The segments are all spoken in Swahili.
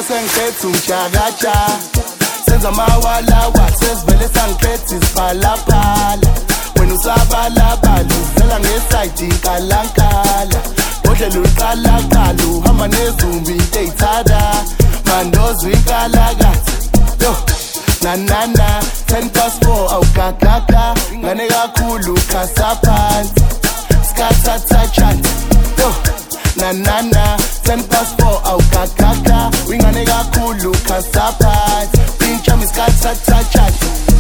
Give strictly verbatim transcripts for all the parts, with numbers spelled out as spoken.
sengikhetha umshakatsha senza mawalawa sesivele sangikhetha isiphalaphala wena usabalabala uzela ngesayidi inkalankala bodlela uqalaqala uhamba nezumbi into eyithanda mandozo inkalakatha yo na na na ten past four awugagaka ngane kakhulu khasa phansi skathatha chat yo na na na ten past four awugagaka wingane kakhulu khasa phansi pincha miskathatha chat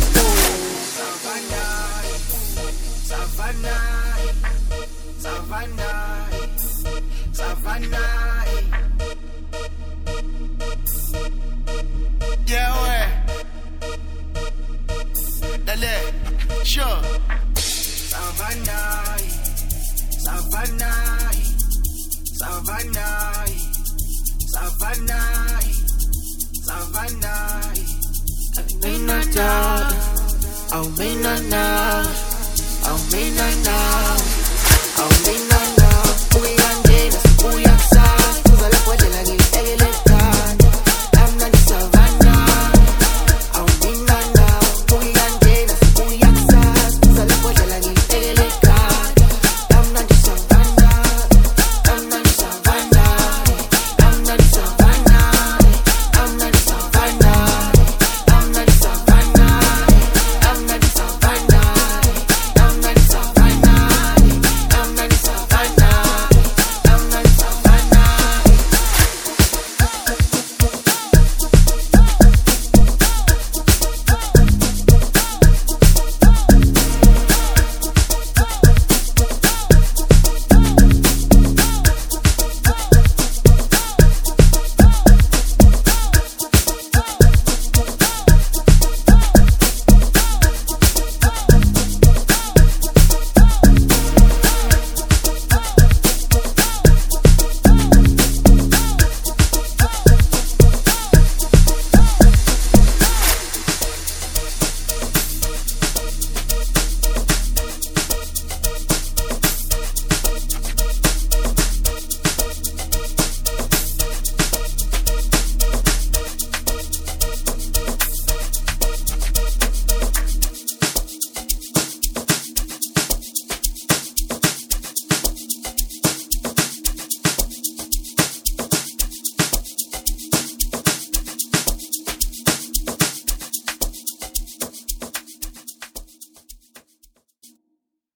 Savannah Savannah Savannah yeah we dale sure Savannah Savannah Savannah Savannah Savannah I may not doubt I may not know I may not know